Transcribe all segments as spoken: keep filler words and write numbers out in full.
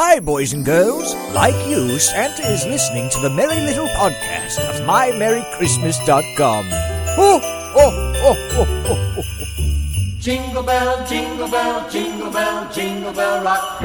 Hi, boys and girls. Like you, Santa is listening to the Merry Little Podcast of my merry christmas dot com. Oh, oh, oh, oh, oh, oh. Jingle bell, jingle bell, jingle bell, jingle bell rock.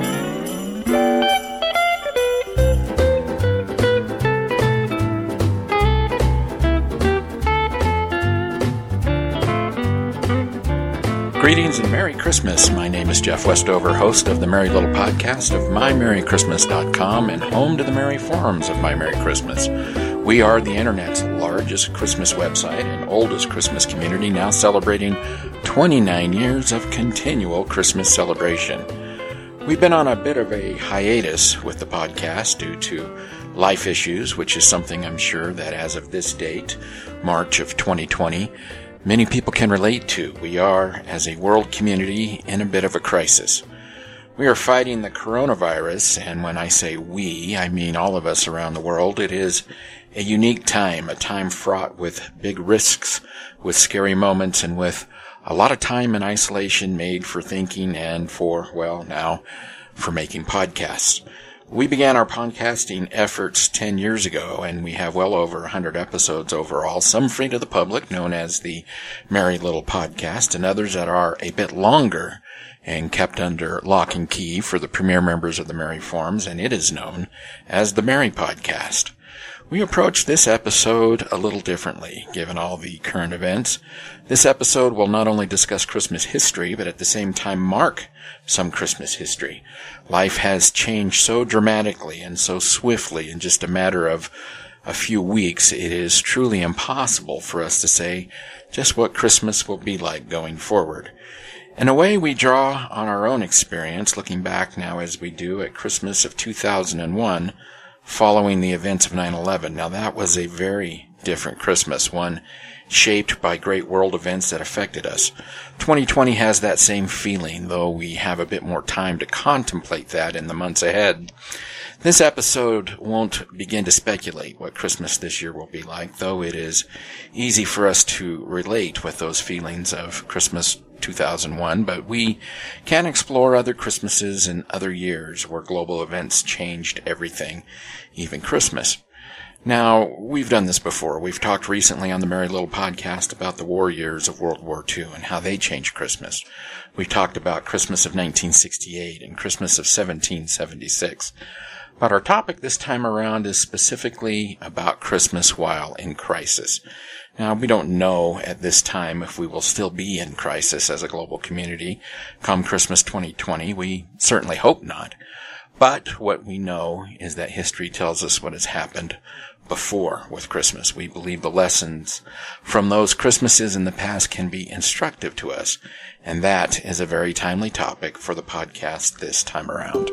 Greetings and Merry Christmas. My name is Jeff Westover, host of the Merry Little Podcast of my merry christmas dot com and home to the Merry Forums of My Merry Christmas. We are the Internet's largest Christmas website and oldest Christmas community, now celebrating twenty-nine years of continual Christmas celebration. We've been on a bit of a hiatus with the podcast due to life issues, which is something I'm sure that as of this date, March of twenty twenty, many people can relate to. We are, as a world community, in a bit of a crisis. We are fighting the coronavirus, and when I say we, I mean all of us around the world. It is a unique time, a time fraught with big risks, with scary moments, and with a lot of time in isolation made for thinking and for, well, now, for making podcasts. We began our podcasting efforts ten years ago, and we have well over one hundred episodes overall, some free to the public, known as the Merry Little Podcast, and others that are a bit longer and kept under lock and key for the premier members of the Merry Forums, and it is known as the Merry Podcast. We approach this episode a little differently, given all the current events. This episode will not only discuss Christmas history, but at the same time mark some Christmas history. Life has changed so dramatically and so swiftly in just a matter of a few weeks, it is truly impossible for us to say just what Christmas will be like going forward. In a way, we draw on our own experience, looking back now as we do at Christmas of two thousand one, following the events of nine eleven. Now, that was a very different Christmas, one shaped by great world events that affected us. twenty twenty has that same feeling, though we have a bit more time to contemplate that in the months ahead. This episode won't begin to speculate what Christmas this year will be like, though it is easy for us to relate with those feelings of Christmas two thousand one, but we can explore other Christmases and other years where global events changed everything, even Christmas. Now, we've done this before. We've talked recently on the Merry Little Podcast about the war years of World War Two and how they changed Christmas. We've talked about Christmas of nineteen sixty-eight and Christmas of seventeen seventy-six. But our topic this time around is specifically about Christmas while in crisis. Now, we don't know at this time if we will still be in crisis as a global community come Christmas twenty twenty. We certainly hope not. But what we know is that history tells us what has happened before with Christmas. We believe the lessons from those Christmases in the past can be instructive to us, and that is a very timely topic for the podcast this time around.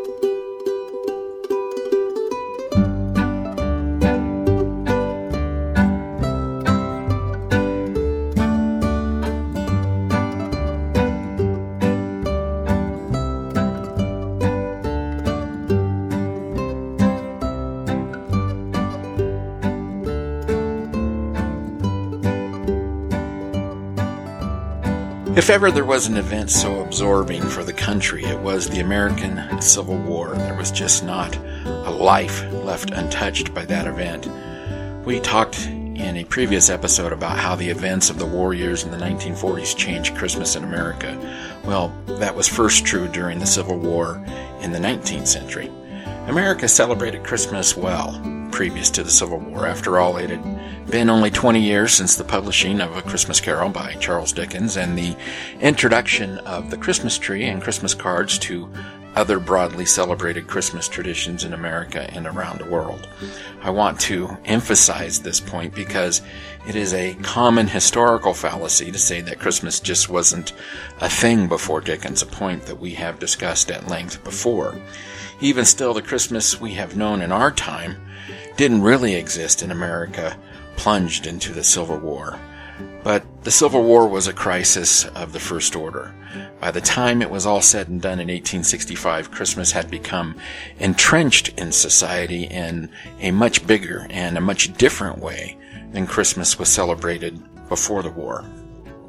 If ever there was an event so absorbing for the country, it was the American Civil War. There was just not a life left untouched by that event. We talked in a previous episode about how the events of the war years in the nineteen forties changed Christmas in America. Well, that was first true during the Civil War in the nineteenth century. America celebrated Christmas well previous to the Civil War. After all, it had been only twenty years since the publishing of A Christmas Carol by Charles Dickens and the introduction of the Christmas tree and Christmas cards to other broadly celebrated Christmas traditions in America and around the world. I want to emphasize this point because it is a common historical fallacy to say that Christmas just wasn't a thing before Dickens, a point that we have discussed at length before. Even still, the Christmas we have known in our time didn't really exist in America, plunged into the Civil War. But the Civil War was a crisis of the first order. By the time it was all said and done in eighteen sixty-five, Christmas had become entrenched in society in a much bigger and a much different way than Christmas was celebrated before the war.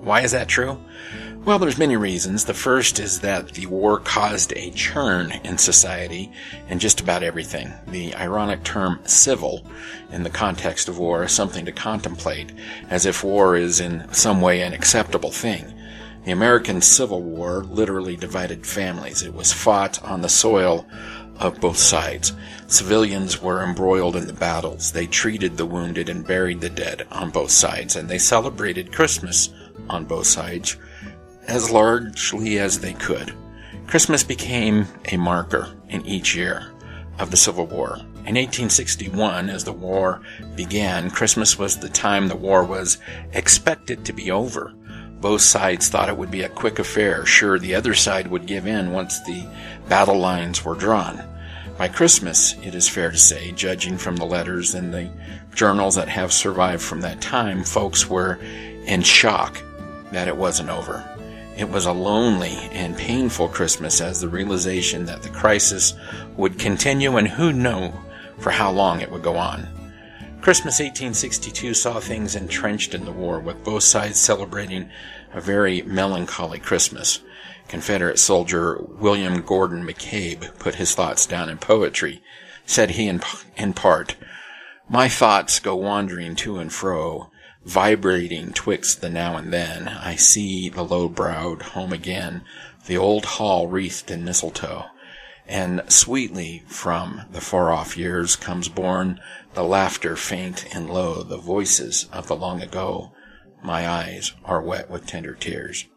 Why is that true? Well, there's many reasons. The first is that the war caused a churn in society in just about everything. The ironic term civil in the context of war is something to contemplate, as if war is in some way an acceptable thing. The American Civil War literally divided families. It was fought on the soil of both sides. Civilians were embroiled in the battles. They treated the wounded and buried the dead on both sides, and they celebrated Christmas on both sides as largely as they could. Christmas became a marker in each year of the Civil War. In eighteen sixty-one, as the war began, Christmas was the time the war was expected to be over. Both sides thought it would be a quick affair. Sure, the other side would give in once the battle lines were drawn. By Christmas, it is fair to say, judging from the letters and the journals that have survived from that time, folks were in shock that it wasn't over. It was a lonely and painful Christmas, as the realization that the crisis would continue and who knew for how long it would go on. Christmas eighteen sixty-two saw things entrenched in the war, with both sides celebrating a very melancholy Christmas. Confederate soldier William Gordon McCabe put his thoughts down in poetry. Said he in, in part, "My thoughts go wandering to and fro, vibrating twixt the now and then. I see the low-browed home again, the old hall wreathed in mistletoe. And sweetly from the far-off years comes borne the laughter faint and low, the voices of the long ago. My eyes are wet with tender tears."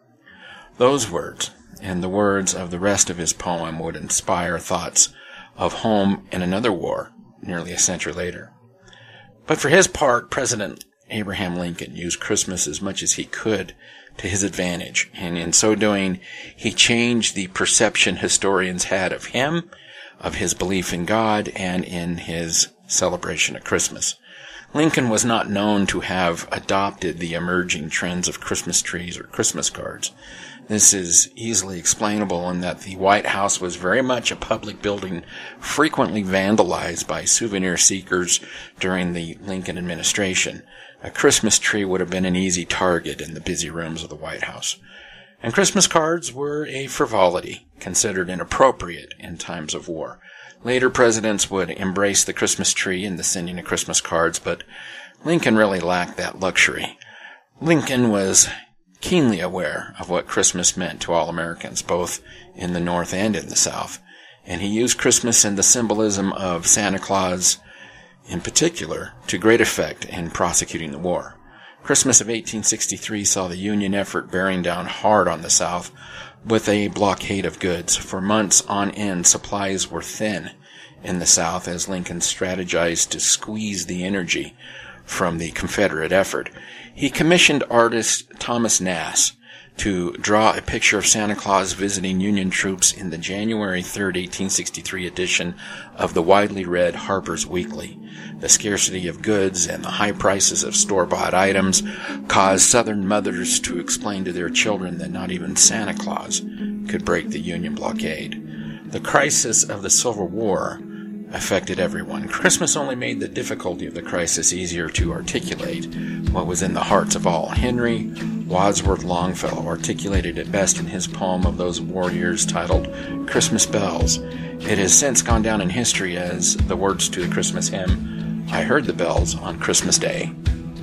Those words, and the words of the rest of his poem, would inspire thoughts of home in another war nearly a century later. But for his part, President Abraham Lincoln used Christmas as much as he could to his advantage, and in so doing, he changed the perception historians had of him, of his belief in God, and in his celebration of Christmas. Lincoln was not known to have adopted the emerging trends of Christmas trees or Christmas cards. This is easily explainable in that the White House was very much a public building, frequently vandalized by souvenir seekers during the Lincoln administration. A Christmas tree would have been an easy target in the busy rooms of the White House. And Christmas cards were a frivolity, considered inappropriate in times of war. Later presidents would embrace the Christmas tree and the sending of Christmas cards, but Lincoln really lacked that luxury. Lincoln was keenly aware of what Christmas meant to all Americans, both in the North and in the South, and he used Christmas and the symbolism of Santa Claus in particular to great effect in prosecuting the war. Christmas of eighteen sixty-three saw the Union effort bearing down hard on the South with a blockade of goods. For months on end, supplies were thin in the South as Lincoln strategized to squeeze the energy from the Confederate effort. He commissioned artist Thomas Nast to draw a picture of Santa Claus visiting Union troops in the January third, eighteen sixty-three edition of the widely read Harper's Weekly. The scarcity of goods and the high prices of store-bought items caused Southern mothers to explain to their children that not even Santa Claus could break the Union blockade. The crisis of the Civil War affected everyone. Christmas only made the difficulty of the crisis easier to articulate what was in the hearts of all. Henry Wadsworth Longfellow articulated it best in his poem of those war years titled Christmas Bells. It has since gone down in history as the words to the Christmas hymn, I Heard the Bells on Christmas Day.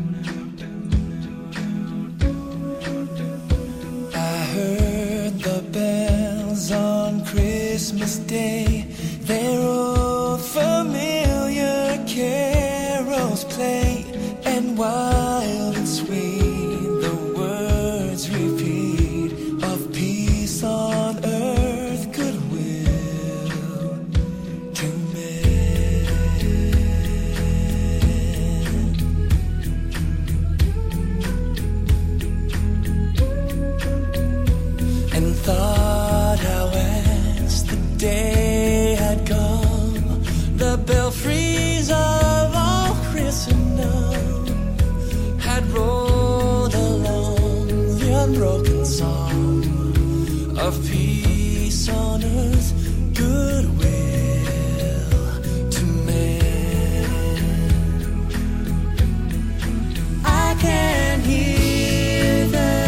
I heard the bells on Christmas Day. Their old familiar carols play, and wild and sweet the words repeat of peace on earth, goodwill to men. And thought how as the day had come, the belfries of all Christendom had rolled along the unbroken song of peace on earth, goodwill to men. I can hear the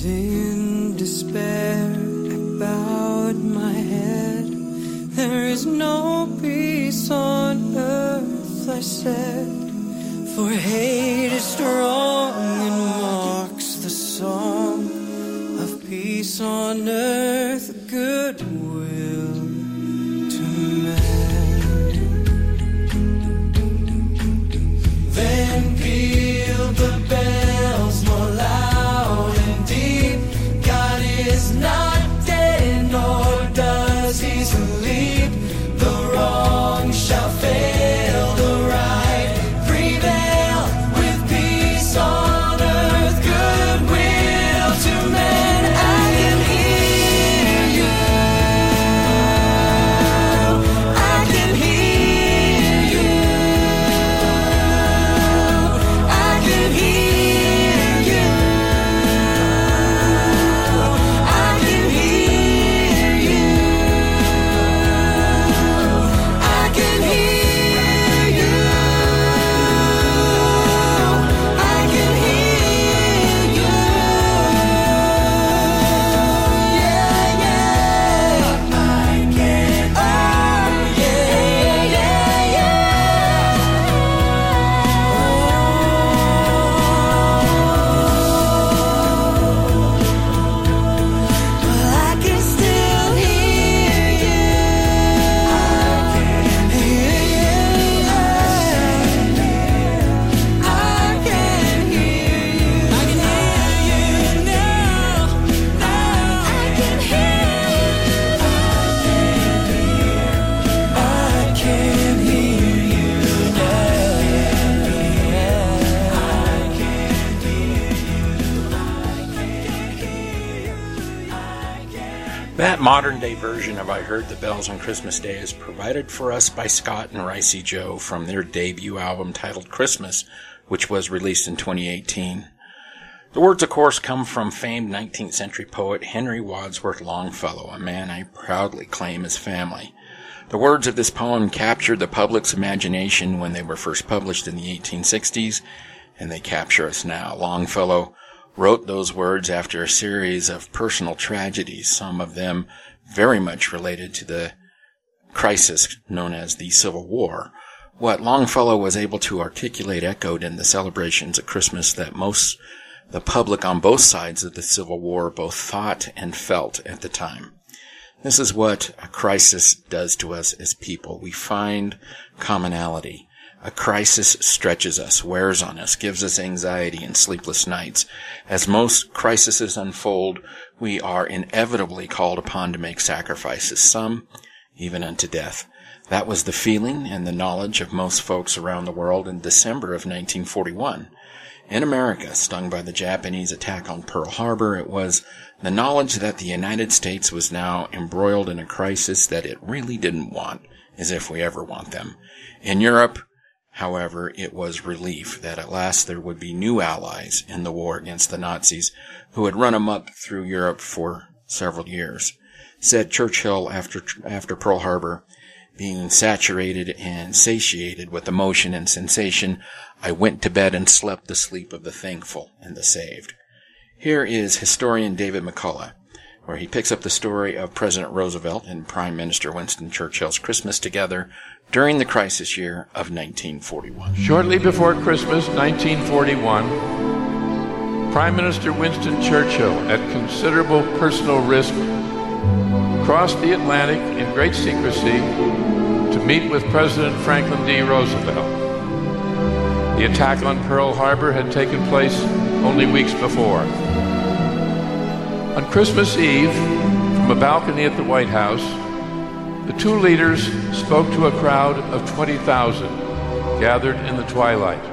in despair, I bowed my head. There is no peace on earth, I said, for hate is strong and mocks the song of peace on earth, goodwill to men. Then pealed the bells more loud and deep. God is not dead, nor does he sleep. The wrong shall fail, the right prevail, with peace on earth, goodwill to men. I can hear you. I can hear you. I can hear you. I can hear you. I can hear you. I can hear you. Yeah, yeah. I can. Oh, yeah, yeah, yeah. Well, I can still hear you. I can hear you. I can hear you. I can hear you now. Now I can hear you. I can hear you That modern-day version of I Heard the Bells on Christmas Day is provided for us by Scott and Ricey Joe from their debut album titled Christmas, which was released in twenty eighteen. The words, of course, come from famed nineteenth century poet Henry Wadsworth Longfellow, a man I proudly claim as family. The words of this poem captured the public's imagination when they were first published in the eighteen sixties, and they capture us now. Longfellow wrote those words after a series of personal tragedies, some of them very much related to the crisis known as the Civil War. What Longfellow was able to articulate echoed in the celebrations of Christmas that most the public on both sides of the Civil War both thought and felt at the time. This is what a crisis does to us as people. We find commonality. A crisis stretches us, wears on us, gives us anxiety and sleepless nights. As most crises unfold, we are inevitably called upon to make sacrifices, some even unto death. That was the feeling and the knowledge of most folks around the world in December of nineteen forty-one. In America, stung by the Japanese attack on Pearl Harbor, it was the knowledge that the United States was now embroiled in a crisis that it really didn't want, as if we ever want them. In Europe, however, it was relief that at last there would be new allies in the war against the Nazis who had run amok through Europe for several years. Said Churchill after after Pearl Harbor, being saturated and satiated with emotion and sensation, I went to bed and slept the sleep of the thankful and the saved. Here is historian David McCullough, where he picks up the story of President Roosevelt and Prime Minister Winston Churchill's Christmas together during the crisis year of nineteen forty-one. Shortly before Christmas nineteen forty-one, Prime Minister Winston Churchill, at considerable personal risk, crossed the Atlantic in great secrecy to meet with President Franklin D. Roosevelt. The attack on Pearl Harbor had taken place only weeks before. On Christmas Eve, from a balcony at the White House, the two leaders spoke to a crowd of twenty thousand gathered in the twilight.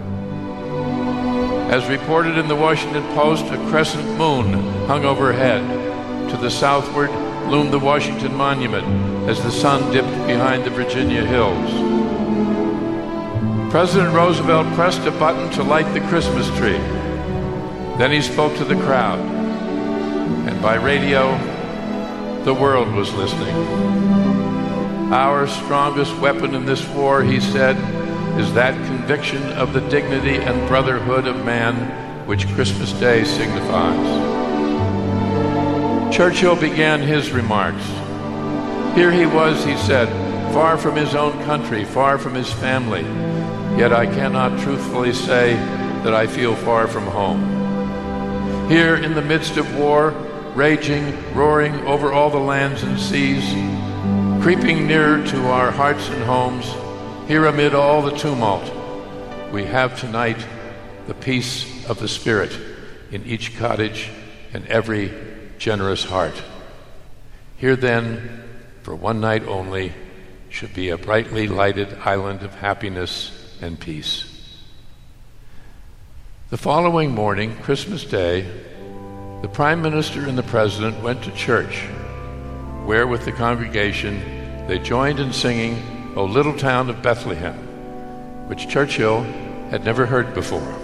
As reported in the Washington Post, a crescent moon hung overhead. To the southward loomed the Washington Monument as the sun dipped behind the Virginia hills. President Roosevelt pressed a button to light the Christmas tree. Then he spoke to the crowd, and by radio, the world was listening. Our strongest weapon in this war, he said, is that conviction of the dignity and brotherhood of man which Christmas Day signifies. Churchill began his remarks. Here he was, he said, far from his own country, far from his family, yet I cannot truthfully say that I feel far from home. Here in the midst of war, raging, roaring over all the lands and seas, creeping nearer to our hearts and homes, here amid all the tumult, we have tonight the peace of the Spirit in each cottage and every generous heart. Here then, for one night only, should be a brightly lighted island of happiness and peace. The following morning, Christmas Day, the Prime Minister and the President went to church, where with the congregation they joined in singing O Little Town of Bethlehem, which Churchill had never heard before.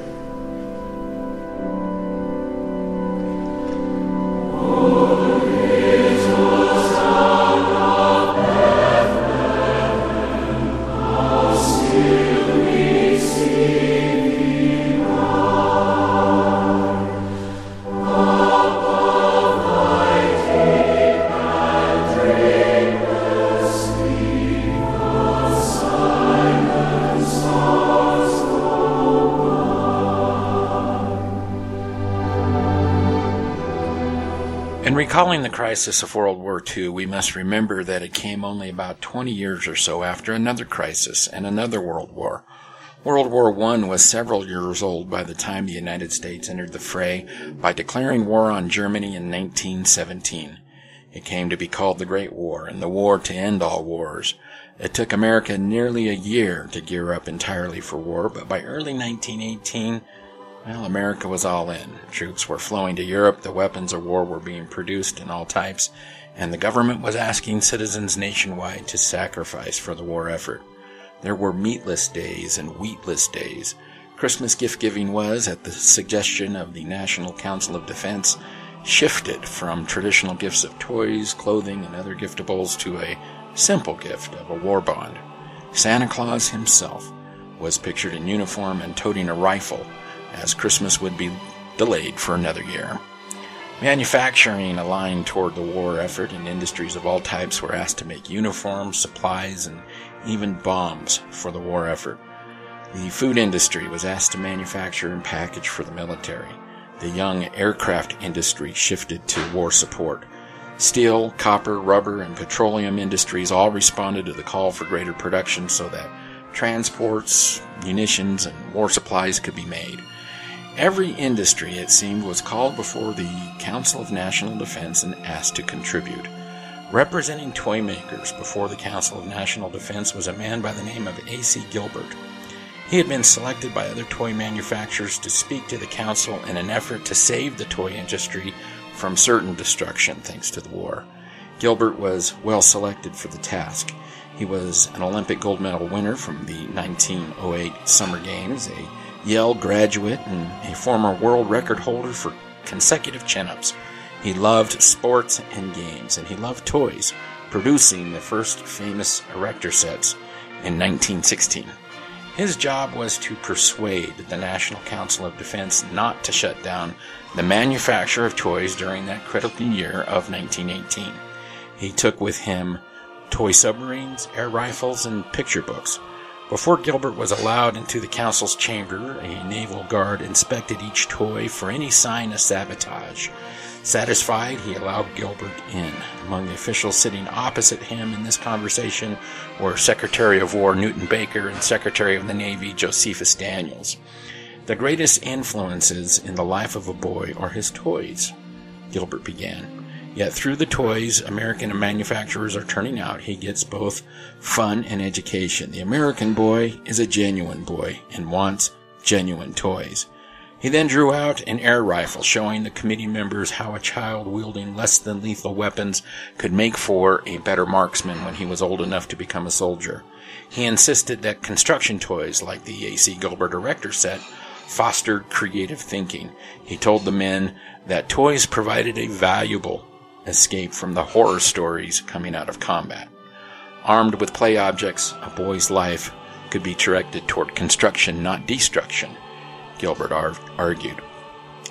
In recalling the crisis of World War Two, we must remember that it came only about twenty years or so after another crisis and another world war. World War One was several years old by the time the United States entered the fray by declaring war on Germany in nineteen seventeen. It came to be called the Great War and the war to end all wars. It took America nearly a year to gear up entirely for war, but by early nineteen eighteen, well, America was all in. Troops were flowing to Europe, the weapons of war were being produced in all types, and the government was asking citizens nationwide to sacrifice for the war effort. There were meatless days and wheatless days. Christmas gift-giving was, at the suggestion of the National Council of Defense, shifted from traditional gifts of toys, clothing, and other giftables to a simple gift of a war bond. Santa Claus himself was pictured in uniform and toting a rifle, as Christmas would be delayed for another year. Manufacturing aligned toward the war effort, and industries of all types were asked to make uniforms, supplies, and even bombs for the war effort. The food industry was asked to manufacture and package for the military. The young aircraft industry shifted to war support. Steel, copper, rubber, and petroleum industries all responded to the call for greater production so that transports, munitions, and war supplies could be made. Every industry, it seemed, was called before the Council of National Defense and asked to contribute. Representing toy makers before the Council of National Defense was a man by the name of A C Gilbert. He had been selected by other toy manufacturers to speak to the Council in an effort to save the toy industry from certain destruction thanks to the war. Gilbert was well selected for the task. He was an Olympic gold medal winner from the nineteen oh eight Summer Games, a Yale graduate, and a former world record holder for consecutive chin-ups. He loved sports and games, and he loved toys, producing the first famous Erector sets in nineteen sixteen. His job was to persuade the National Council of Defense not to shut down the manufacture of toys during that critical year of nineteen eighteen. He took with him toy submarines, air rifles, and picture books. Before Gilbert was allowed into the council's chamber, a naval guard inspected each toy for any sign of sabotage. Satisfied, he allowed Gilbert in. Among the officials sitting opposite him in this conversation were Secretary of War Newton Baker and Secretary of the Navy Josephus Daniels. The greatest influences in the life of a boy are his toys, Gilbert began. Yet through the toys American manufacturers are turning out, he gets both fun and education. The American boy is a genuine boy and wants genuine toys. He then drew out an air rifle, showing the committee members how a child wielding less than lethal weapons could make for a better marksman when he was old enough to become a soldier. He insisted that construction toys like the A C Gilbert Erector set fostered creative thinking. He told the men that toys provided a valuable escape from the horror stories coming out of combat. Armed with play objects, a boy's life could be directed toward construction, not destruction, Gilbert ar- argued.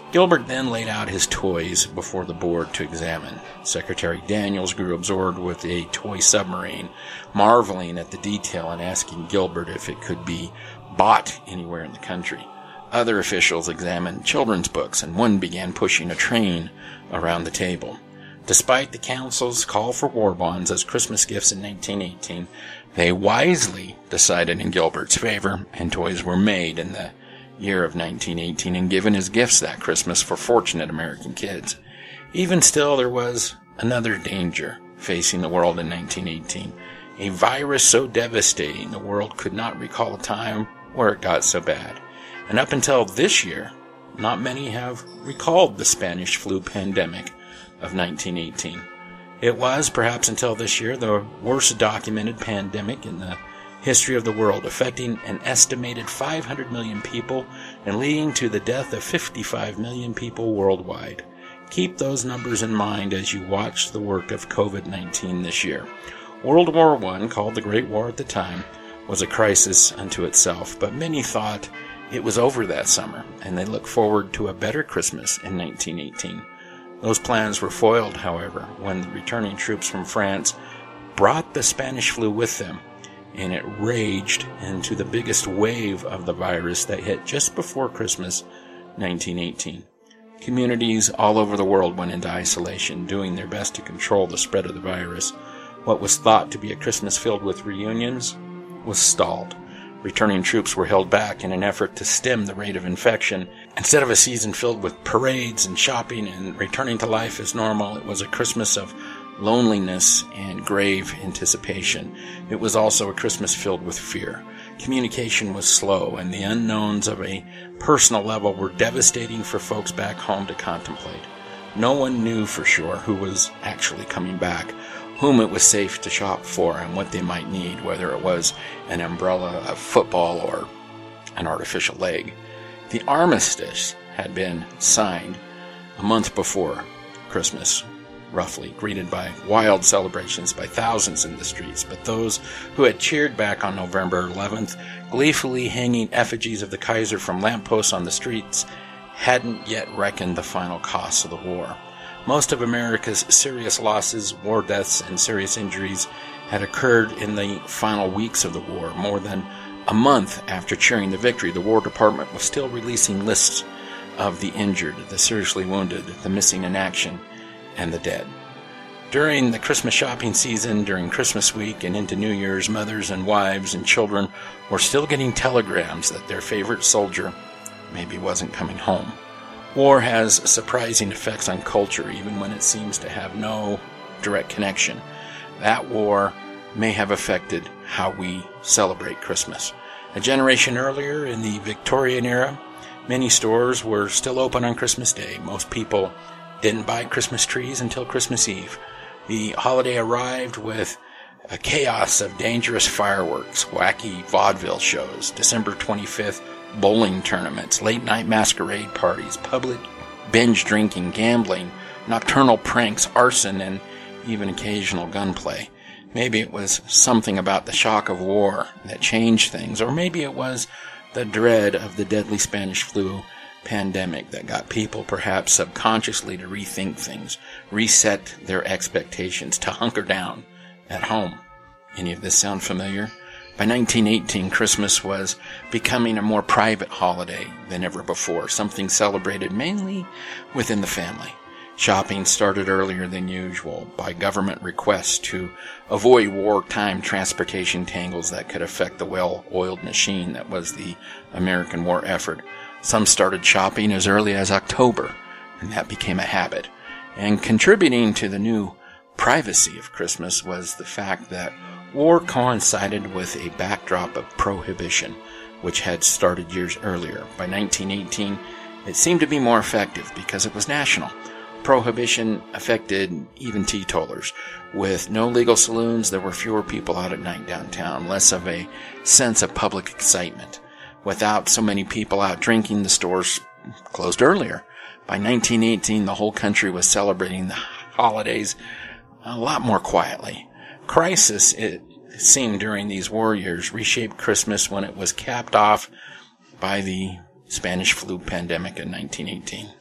Gilbert then laid out his toys before the board to examine. Secretary Daniels grew absorbed with a toy submarine, marveling at the detail and asking Gilbert if it could be bought anywhere in the country. Other officials examined children's books, and one began pushing a train around the table. Despite the council's call for war bonds as Christmas gifts in nineteen eighteen, they wisely decided in Gilbert's favor, and toys were made in the year of nineteen eighteen and given as gifts that Christmas for fortunate American kids. Even still, there was another danger facing the world in nineteen eighteen, a virus so devastating the world could not recall a time where it got so bad. And up until this year, not many have recalled the Spanish flu pandemic of nineteen eighteen. It was, perhaps until this year, the worst documented pandemic in the history of the world, affecting an estimated five hundred million people and leading to the death of fifty-five million people worldwide. Keep those numbers in mind as you watch the work of covid nineteen this year. World War One, called the Great War at the time, was a crisis unto itself, but many thought it was over that summer, and they looked forward to a better Christmas in nineteen eighteen. Those plans were foiled, however, when the returning troops from France brought the Spanish flu with them, and it raged into the biggest wave of the virus that hit just before Christmas nineteen eighteen. Communities all over the world went into isolation, doing their best to control the spread of the virus. What was thought to be a Christmas filled with reunions was stalled. Returning troops were held back in an effort to stem the rate of infection. Instead of a season filled with parades and shopping and returning to life as normal, it was a Christmas of loneliness and grave anticipation. It was also a Christmas filled with fear. Communication was slow, and the unknowns of a personal level were devastating for folks back home to contemplate. No one knew for sure who was actually coming back, whom it was safe to shop for, and what they might need, whether it was an umbrella, a football, or an artificial leg. The armistice had been signed a month before Christmas, roughly, greeted by wild celebrations by thousands in the streets, but those who had cheered back on November eleventh, gleefully hanging effigies of the Kaiser from lampposts on the streets, hadn't yet reckoned the final costs of the war. Most of America's serious losses, war deaths, and serious injuries had occurred in the final weeks of the war. More than a month after cheering the victory, the War Department was still releasing lists of the injured, the seriously wounded, the missing in action, and the dead. During the Christmas shopping season, during Christmas week, and into New Year's, mothers and wives and children were still getting telegrams that their favorite soldier maybe wasn't coming home. War has surprising effects on culture, even when it seems to have no direct connection. That war may have affected how we celebrate Christmas. A generation earlier, in the Victorian era, many stores were still open on Christmas Day. Most people didn't buy Christmas trees until Christmas Eve. The holiday arrived with a chaos of dangerous fireworks, wacky vaudeville shows, December twenty-fifth bowling tournaments, late-night masquerade parties, public binge drinking, gambling, nocturnal pranks, arson, and even occasional gunplay. Maybe it was something about the shock of war that changed things, or maybe it was the dread of the deadly Spanish flu pandemic that got people perhaps subconsciously to rethink things, reset their expectations, to hunker down at home. Any of this sound familiar? By nineteen eighteen, Christmas was becoming a more private holiday than ever before, something celebrated mainly within the family. Shopping started earlier than usual by government request to avoid wartime transportation tangles that could affect the well-oiled machine that was the American war effort. Some started shopping as early as October, and that became a habit. And contributing to the new privacy of Christmas was the fact that war coincided with a backdrop of prohibition, which had started years earlier. By nineteen eighteen, it seemed to be more effective because it was national. Prohibition affected even teetotalers. With no legal saloons, there were fewer people out at night downtown, less of a sense of public excitement. Without so many people out drinking, the stores closed earlier. By nineteen eighteen, the whole country was celebrating the holidays a lot more quietly. Crisis, it seemed during these war years, reshaped Christmas when it was capped off by the Spanish flu pandemic in nineteen eighteen.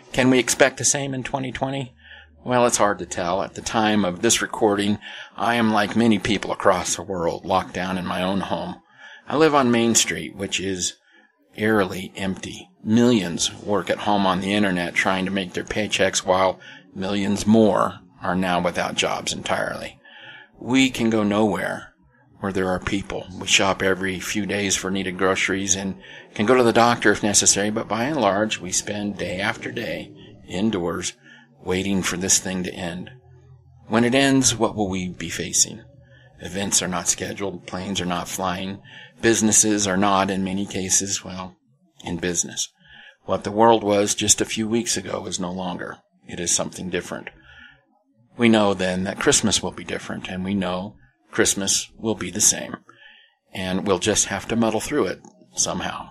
Can we expect the same in twenty twenty? Well, it's hard to tell. At the time of this recording, I am like many people across the world, locked down in my own home. I live on Main Street, which is eerily empty. Millions work at home on the internet trying to make their paychecks, while millions more are now without jobs entirely. We can go nowhere where there are people. We shop every few days for needed groceries and can go to the doctor if necessary, but by and large, we spend day after day indoors waiting for this thing to end. When it ends, what will we be facing? Events are not scheduled, planes are not flying, businesses are not, in many cases, well, in business. What the world was just a few weeks ago is no longer. It is something different. We know then that Christmas will be different, and we know Christmas will be the same. And we'll just have to muddle through it somehow.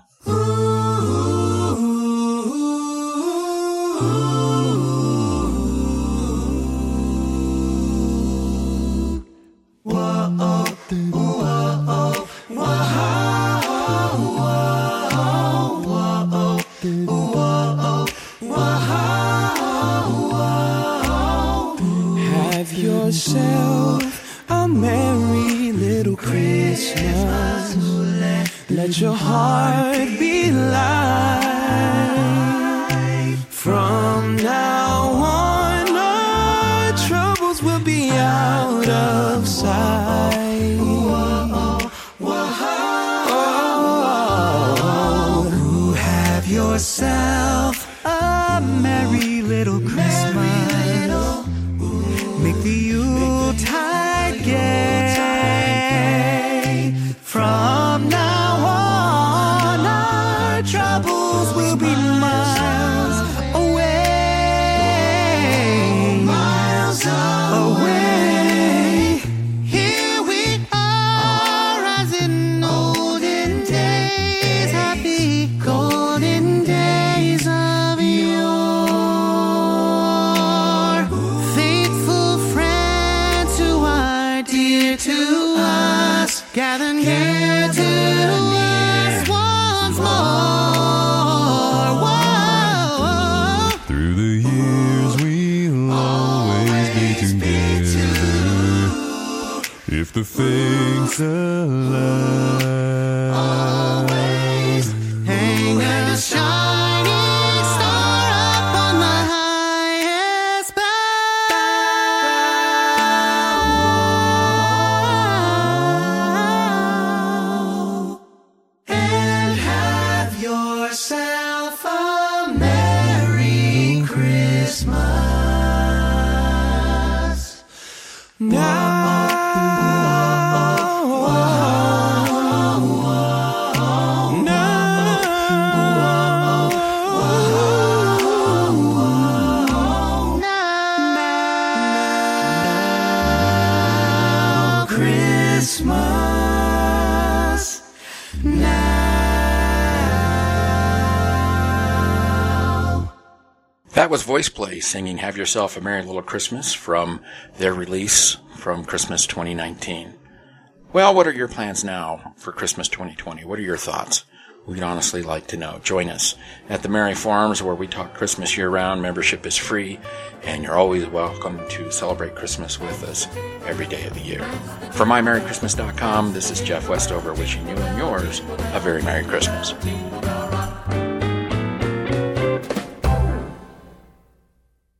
Have yourself a merry little Christmas. Let your heart be light. From now on, our troubles will be out of sight. Oh, have yourself a merry little Christmas. Make the Yuletide gay. From now on, our troubles will be miles away. Miles away. Here we are, as in olden days. Happy golden days of yore. Faithful friends who are dear to us, gather near to us once more. Whoa. Through the years we'll always be together, if the fates allow. Hang a shining star up on the highest bough. And have yourself a Merry Christmas. Now. Now, Christmas now. That was Voice Play singing Have Yourself a Merry Little Christmas from their release from Christmas twenty nineteen. Well, what are your plans now for Christmas twenty twenty? What are your thoughts? We'd honestly like to know. Join us at the Merry Forums, where we talk Christmas year-round. Membership is free, and you're always welcome to celebrate Christmas with us every day of the year. For my merry christmas dot com, this is Jeff Westover wishing you and yours a very Merry Christmas.